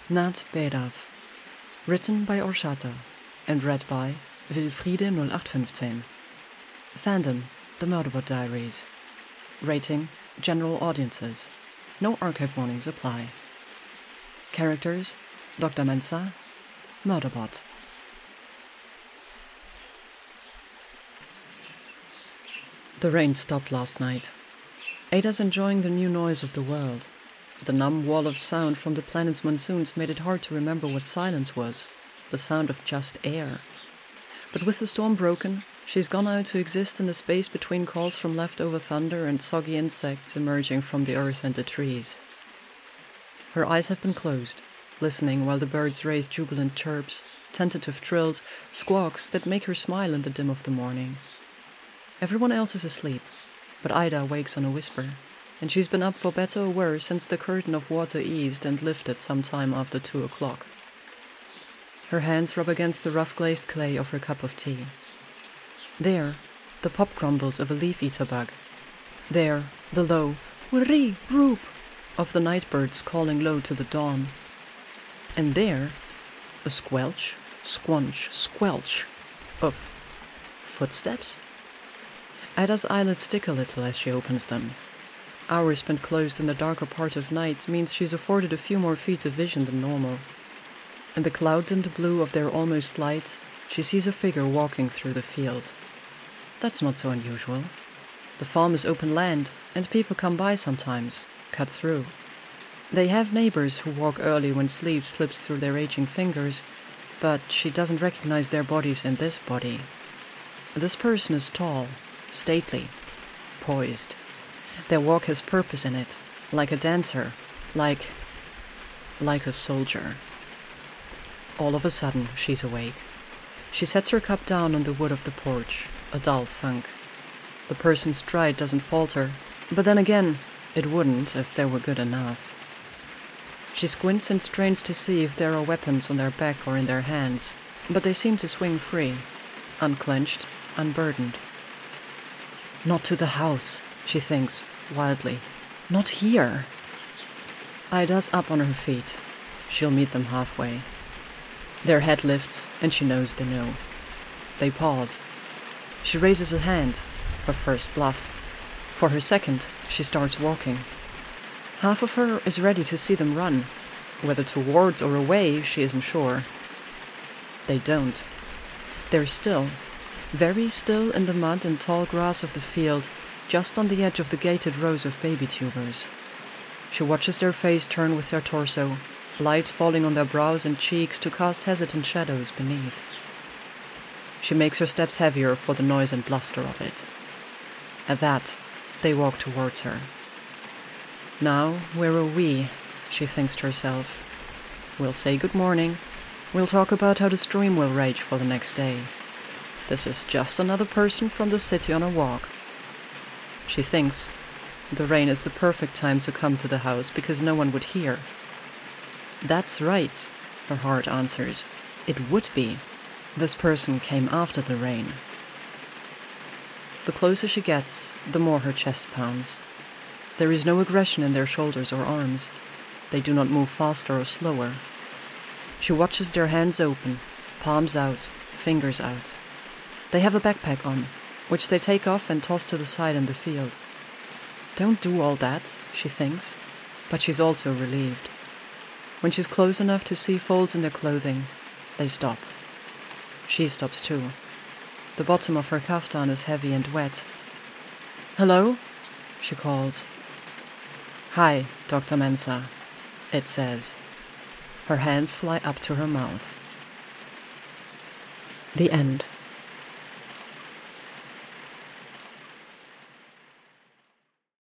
Nat Bedav. Written by Orshata and read by Wilfriede 0815. Fandom: The Murderbot Diaries. Rating: General Audiences. No archive warnings apply. Characters: Dr. Mensa, Murderbot. The rain stopped last night. Ada's enjoying the new noise of the world. The numb wall of sound from the planet's monsoons made it hard to remember what silence was, the sound of just air. But with the storm broken, she's gone out to exist in the space between calls from leftover thunder and soggy insects emerging from the earth and the trees. Her eyes have been closed, listening while the birds raise jubilant chirps, tentative trills, squawks that make her smile in the dim of the morning. Everyone else is asleep, but Ida wakes on a whisper, and she's been up for better or worse since the curtain of water eased and lifted some time after 2 o'clock. Her hands rub against the rough glazed clay of her cup of tea. There, the pop grumbles of a leaf-eater bug. There, the low "wurree, roop" of the night birds calling low to the dawn. And there, a squelch, squunch, squelch of footsteps? Ida's eyelids stick a little as she opens them. Hours spent closed in the darker part of night means she's afforded a few more feet of vision than normal. In the cloud-dimmed blue of their almost light, she sees a figure walking through the field. That's not so unusual. The farm is open land, and people come by sometimes, cut through. They have neighbors who walk early when sleep slips through their aging fingers, but she doesn't recognize their bodies in this body. This person is tall, stately, poised. Their walk has purpose in it, like a dancer, like a soldier. All of a sudden, she's awake. She sets her cup down on the wood of the porch, a dull thunk. The person's stride doesn't falter, but then again, it wouldn't if they were good enough. She squints and strains to see if there are weapons on their back or in their hands, but they seem to swing free, unclenched, unburdened. Not to the house, she thinks, wildly. Not here. Ida's up on her feet. She'll meet them halfway. Their head lifts, and she knows they know. They pause. She raises a hand, her first bluff. For her second, she starts walking. Half of her is ready to see them run. Whether towards or away, she isn't sure. They don't. They're still, very still in the mud and tall grass of the field, just on the edge of the gated rows of baby tubers. She watches their face turn with their torso, light falling on their brows and cheeks to cast hesitant shadows beneath. She makes her steps heavier for the noise and bluster of it. At that, they walk towards her. Now, where are we? She thinks to herself. We'll say good morning. We'll talk about how the stream will rage for the next day. This is just another person from the city on a walk. She thinks the rain is the perfect time to come to the house because no one would hear. That's right, her heart answers. It would be. This person came after the rain. The closer she gets, the more her chest pounds. There is no aggression in their shoulders or arms. They do not move faster or slower. She watches their hands open, palms out, fingers out. They have a backpack on, which they take off and toss to the side in the field. Don't do all that, she thinks, but she's also relieved. When she's close enough to see folds in their clothing, they stop. She stops too. The bottom of her kaftan is heavy and wet. "Hello?" she calls. "Hi, Dr. Mensa," it says. Her hands fly up to her mouth. The end.